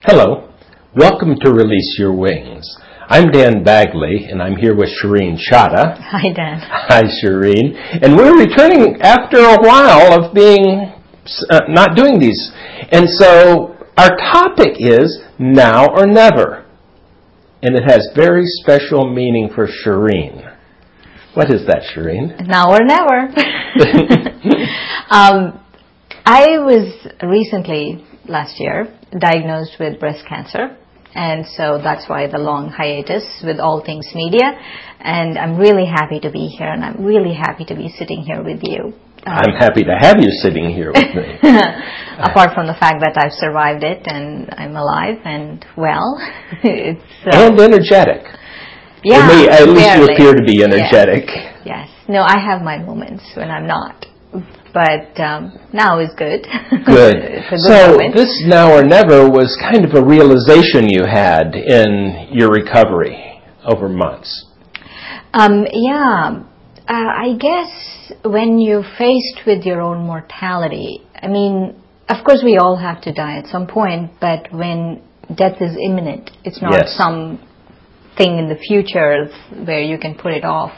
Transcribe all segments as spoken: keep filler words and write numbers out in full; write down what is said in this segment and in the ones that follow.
Hello, welcome to Release Your Wings. I'm Dan Bagley, and I'm here with Shireen Chadha. Hi, Dan. Hi, Shireen. And we're returning after a while of being uh, not doing these. And so our topic is now or never. And it has very special meaning for Shireen. What is that, Shireen? Now or never. um, I was recently, last year, diagnosed with breast cancer, and so that's why the long hiatus with All Things Media. And I'm really happy to be here, and I'm really happy to be sitting here with you. Um, I'm happy to have you sitting here with me. Apart from the fact that I've survived it and I'm alive and well, it's uh, and energetic. Yeah, me, at least barely. You appear to be energetic. Yes. yes. No, I have my moments when I'm not. But um, now is good. Good. It's a good so moment. This now or never was kind of a realization you had in your recovery over months. Um, yeah. Uh, I guess when you're faced with your own mortality, I mean, of course we all have to die at some point, but when death is imminent, it's not yes. some thing in the future where you can put it off.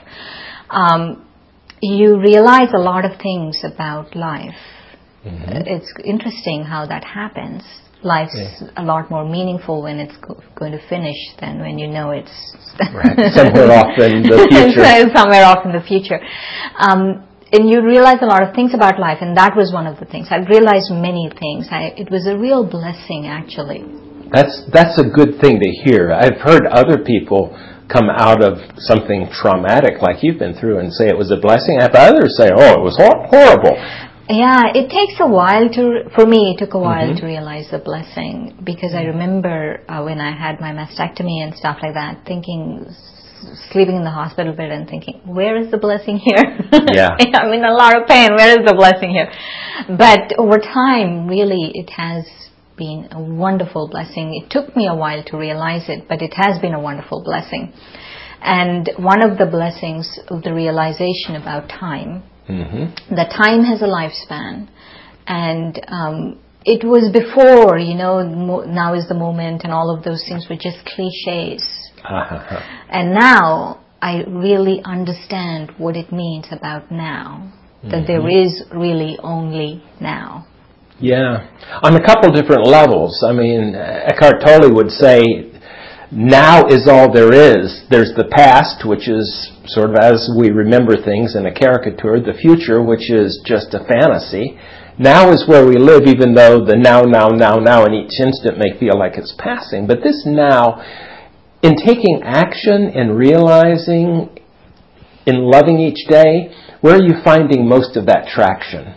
Um, you realize a lot of things about life. Mm-hmm. It's interesting how that happens. Life's yeah. a lot more meaningful when it's go- going to finish than when you know it's right. somewhere off in the future. somewhere off in the future. Um, and you realize a lot of things about life, and that was one of the things. I realized many things. I, it was a real blessing, actually. That's that's a good thing to hear. I've heard other people come out of something traumatic like you've been through and say it was a blessing. I have others say, oh, it was hor- horrible. Yeah, it takes a while to, for me, it took a while mm-hmm. to realize the blessing, because I remember uh, when I had my mastectomy and stuff like that, thinking, sleeping in the hospital bed and thinking, where is the blessing here? Yeah. I'm in a lot of pain, where is the blessing here? But over time, really, it has been a wonderful blessing. It took me a while to realize it, but it has been a wonderful blessing. And one of the blessings of the realization about time, mm-hmm. that time has a lifespan, and um, it was before, you know, mo- now is the moment, and all of those things were just cliches. Uh-huh. And now I really understand what it means about now, mm-hmm. that there is really only now. Yeah, on a couple different levels. I mean, Eckhart Tolle would say, now is all there is. There's the past, which is sort of as we remember things in a caricature. The future, which is just a fantasy. Now is where we live, even though the now, now, now, now in each instant may feel like it's passing. But this now, in taking action and realizing, in loving each day, where are you finding most of that traction?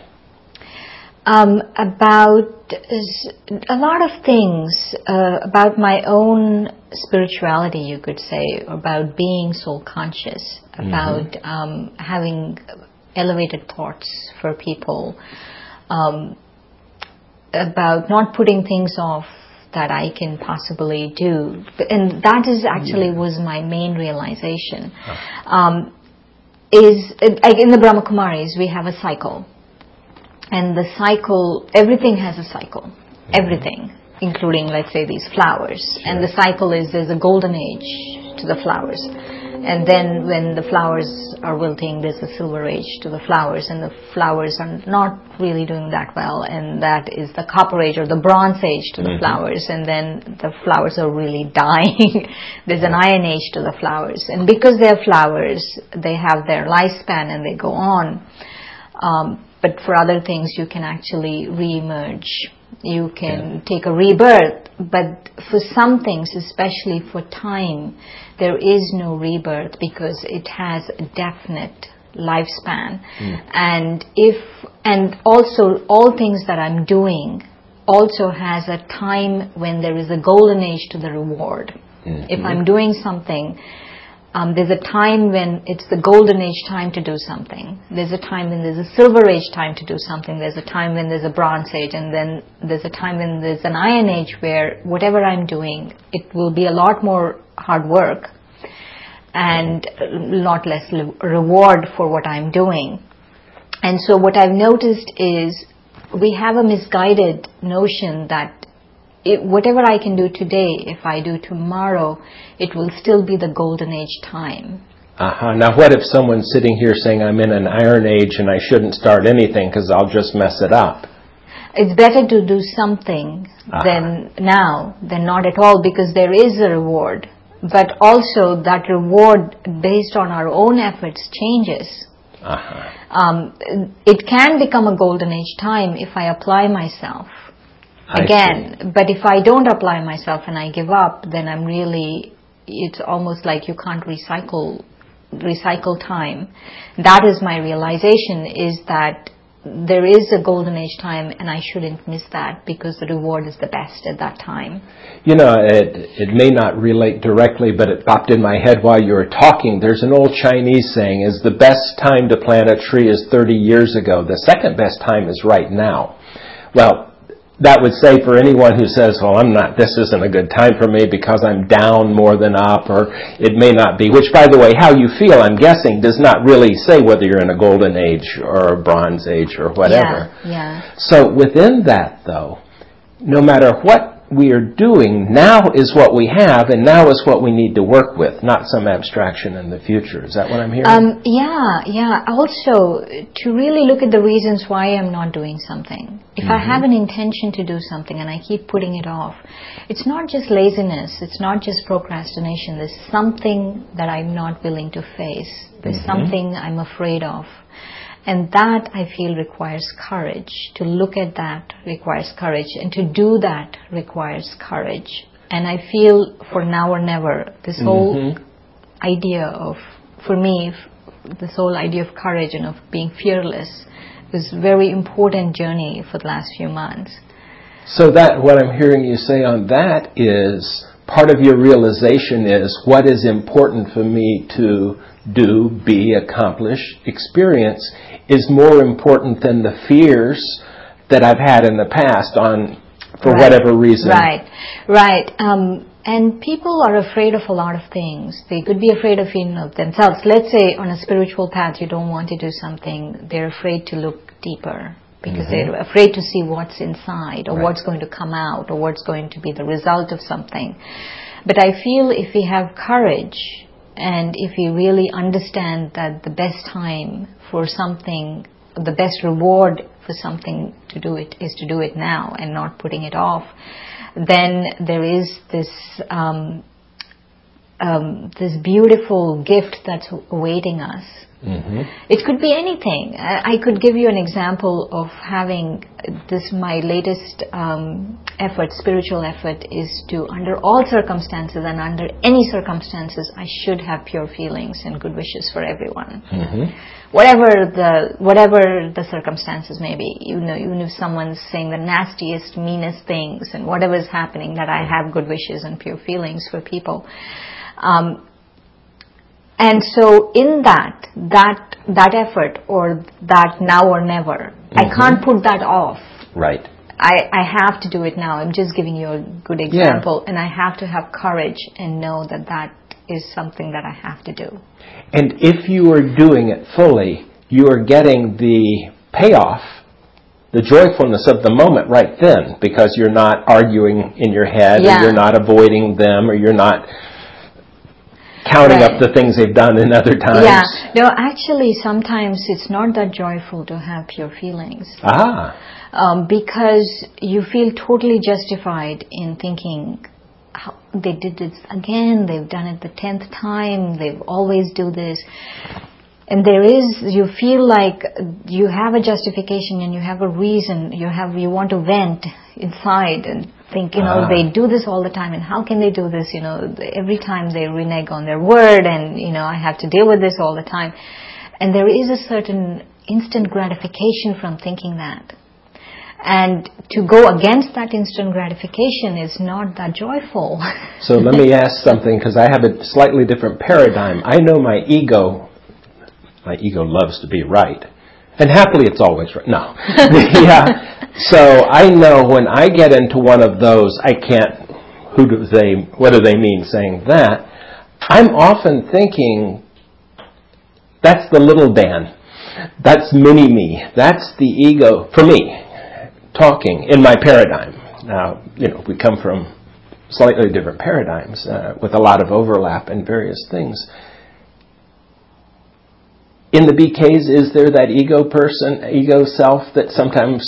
Um, about a lot of things, uh, about my own spirituality, you could say, about being soul conscious, about mm-hmm. um, having elevated thoughts for people, um, about not putting things off that I can possibly do. And that is actually yeah. was my main realization. Huh. Um, is like in the Brahma Kumaris, we have a cycle. And the cycle, everything has a cycle. Mm-hmm. Everything, including, let's say, these flowers. Sure. And the cycle is there's a golden age to the flowers. And then when the flowers are wilting, there's a silver age to the flowers. And the flowers are not really doing that well. And that is the copper age or the bronze age to the mm-hmm. flowers. And then the flowers are really dying. There's an iron age to the flowers. And because they're flowers, they have their lifespan and they go on. Um, But for other things, you can actually re-emerge. You can yeah. take a rebirth. But for some things, especially for time, there is no rebirth because it has a definite lifespan. Mm. And if and also all things that I'm doing also has a time when there is a golden age to the reward. Mm-hmm. If I'm doing something, Um, there's a time when it's the golden age time to do something. There's a time when there's a silver age time to do something. There's a time when there's a bronze age. And then there's a time when there's an iron age where whatever I'm doing, it will be a lot more hard work and a lot less reward for what I'm doing. And so what I've noticed is we have a misguided notion that it, whatever I can do today, if I do tomorrow, it will still be the golden age time. Uh-huh. Now, what if someone's sitting here saying, I'm in an iron age and I shouldn't start anything because I'll just mess it up? It's better to do something uh-huh. than now than not at all, because there is a reward. But also that reward based on our own efforts changes. Uh-huh. Um, it can become a golden age time if I apply myself. I Again, see. But if I don't apply myself and I give up, then I'm really, it's almost like you can't recycle recycle time. That is my realization, is that there is a golden age time and I shouldn't miss that, because the reward is the best at that time. You know, it, it may not relate directly, but it popped in my head while you were talking. There's an old Chinese saying, is the best time to plant a tree is thirty years ago. The second best time is right now. Well, that would say for anyone who says, well, I'm not, this isn't a good time for me because I'm down more than up, or it may not be, which, by the way, how you feel, I'm guessing, does not really say whether you're in a golden age or a bronze age or whatever. Yeah, yeah. So within that, though, no matter what we are doing, now is what we have, and now is what we need to work with, not some abstraction in the future. Is that what I'm hearing? Um, yeah, yeah. Also, to really look at the reasons why I'm not doing something. If mm-hmm. I have an intention to do something and I keep putting it off, it's not just laziness, it's not just procrastination. There's something that I'm not willing to face. There's mm-hmm. something I'm afraid of. And that, I feel, requires courage. To look at that requires courage. And to do that requires courage. And I feel, for now or never, this whole mm-hmm. idea of, for me, this whole idea of courage and of being fearless was a very important journey for the last few months. So that, what I'm hearing you say on that is, part of your realization is, what is important for me to do, be, accomplish, experience, is more important than the fears that I've had in the past on, for right. whatever reason. Right, right. Um, and people are afraid of a lot of things. They could be afraid of, you know, themselves. Let's say on a spiritual path you don't want to do something, they're afraid to look deeper, because mm-hmm. they're afraid to see what's inside, or right. what's going to come out, or what's going to be the result of something. But I feel if we have courage, and if we really understand that the best time for something, the best reward for something to do it is to do it now and not putting it off, then there is this um, um, this beautiful gift that's awaiting us. Mm-hmm. It could be anything. I could give you an example of having this, my latest um, effort, spiritual effort, is to, under all circumstances and under any circumstances, I should have pure feelings and good wishes for everyone. Mm-hmm. Whatever the whatever the circumstances may be, you know, even if someone's saying the nastiest, meanest things, and whatever is happening, that I have good wishes and pure feelings for people. Um, And so in that, that, that effort, or that now or never, mm-hmm. I can't put that off. Right. I, I have to do it now. I'm just giving you a good example. Yeah. And I have to have courage and know that that is something that I have to do. And if you are doing it fully, you are getting the payoff, the joyfulness of the moment right then, because you're not arguing in your head, yeah. or you're not avoiding them, or you're not counting right. up the things they've done in other times. Yeah. No, actually, sometimes it's not that joyful to have pure feelings. Ah. Um, because you feel totally justified in thinking, how, they did this again, they've done it the tenth time, they always do this. And there is, you feel like you have a justification and you have a reason, you have, you want to vent inside and think, you know, ah. they do this all the time, and how can they do this? You know, every time they renege on their word, and, you know, I have to deal with this all the time. And there is a certain instant gratification from thinking that. And to go against that instant gratification is not that joyful. So let me ask something, because I have a slightly different paradigm. I know my ego, my ego loves to be right. And happily it's always right. No. Yeah. So I know when I get into one of those, I can't, who do they, what do they mean saying that? I'm often thinking, that's the little Dan. That's mini me. That's the ego, for me, talking in my paradigm. Now, you know, we come from slightly different paradigms uh, with a lot of overlap in various things. In the B Ks, is there that ego person, ego self that sometimes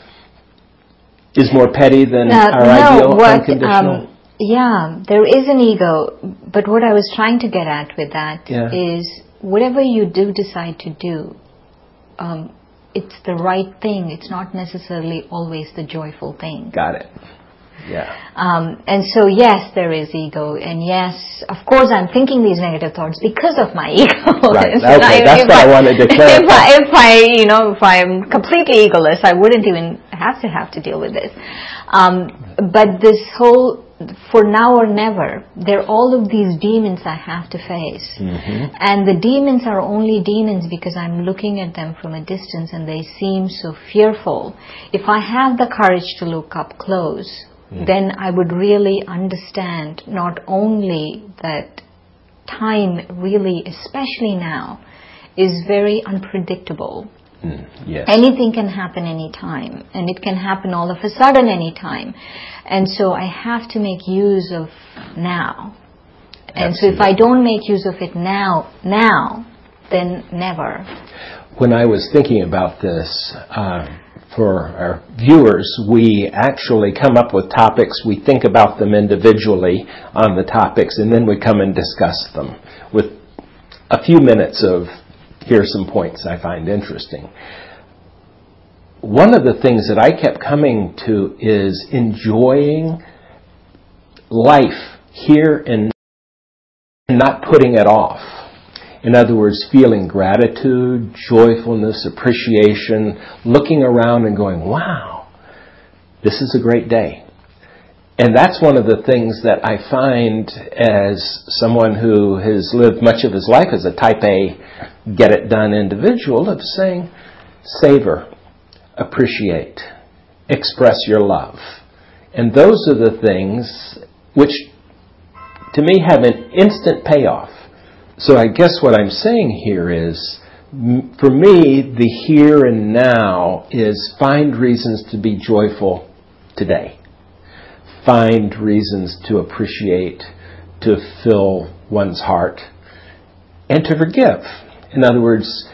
is more petty than uh, our no, ideal what, unconditional? Um, yeah, there is an ego, but what I was trying to get at with that yeah. is whatever you do decide to do, um, it's the right thing. It's not necessarily always the joyful thing. Got it. Yeah. Um, and so, yes, there is ego, and yes, of course, I'm thinking these negative thoughts because of my ego. Right. Okay, I, that's what I, I wanted to clarify. If I, if I, you know, if I'm completely egoless, I wouldn't even have to have to deal with this. Um, but this whole, for now or never, there are all of these demons I have to face. Mm-hmm. And the demons are only demons because I'm looking at them from a distance and they seem so fearful. If I have the courage to look up close, mm. then I would really understand not only that time really, especially now, is very unpredictable. Mm, yes. Anything can happen anytime, and it can happen all of a sudden anytime. And so I have to make use of now. And Absolutely. so if I don't make use of it now, now, then never. When I was thinking about this, uh, for our viewers, we actually come up with topics, we think about them individually on the topics, and then we come and discuss them with a few minutes of, here's some points I find interesting. One of the things that I kept coming to is enjoying life here and not putting it off. In other words, feeling gratitude, joyfulness, appreciation, looking around and going, wow, this is a great day. And that's one of the things that I find as someone who has lived much of his life as a type A, get-it-done individual, of saying, savor, appreciate, express your love. And those are the things which, to me, have an instant payoff. So I guess what I'm saying here is, for me, the here and now is find reasons to be joyful today. Find reasons to appreciate, to fill one's heart, and to forgive. In other words,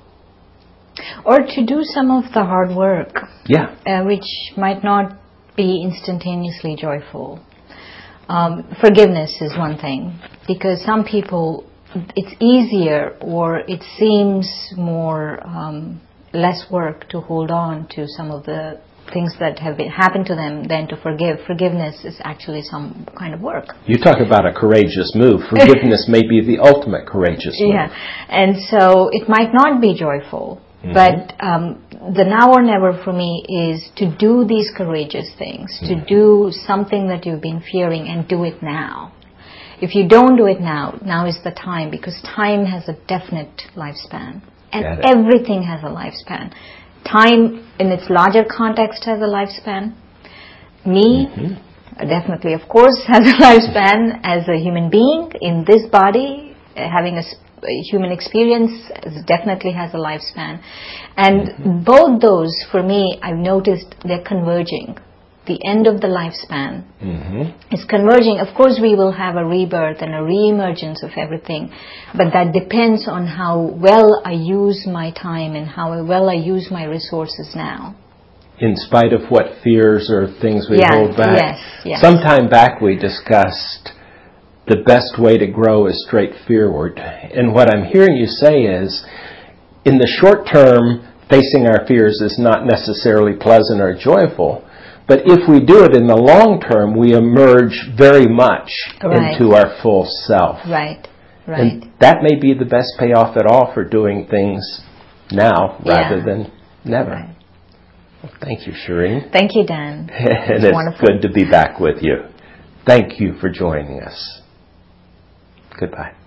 or to do some of the hard work, yeah, uh, which might not be instantaneously joyful. Um, forgiveness is one thing, because some people, it's easier or it seems more um, less work to hold on to some of the things that have been, happened to them than to forgive. Forgiveness is actually some kind of work. You talk about a courageous move. Forgiveness may be the ultimate courageous move. Yeah, and so it might not be joyful, mm-hmm. but um, the now or never for me is to do these courageous things, mm-hmm. to do something that you've been fearing and do it now. If you don't do it now, now is the time, because time has a definite lifespan. And everything has a lifespan. Time, in its larger context, has a lifespan. Me, mm-hmm. definitely, of course, has a lifespan as a human being in this body. Having a, a human experience definitely has a lifespan. And mm-hmm. both those, for me, I've noticed they're converging. The end of the lifespan mm-hmm. is converging. Of course, we will have a rebirth and a re-emergence of everything, but that depends on how well I use my time and how well I use my resources now. In spite of what fears or things we yeah, hold back. Yes, yes. Some time back we discussed the best way to grow is straight fearward. And what I'm hearing you say is, in the short term, facing our fears is not necessarily pleasant or joyful. But if we do it in the long term, we emerge very much right. into our full self. Right, right. And that may be the best payoff at all for doing things now rather yeah. than never. Right. Well, thank you, Shireen. Thank you, Dan. and it's it's wonderful. good to be back with you. Thank you for joining us. Goodbye.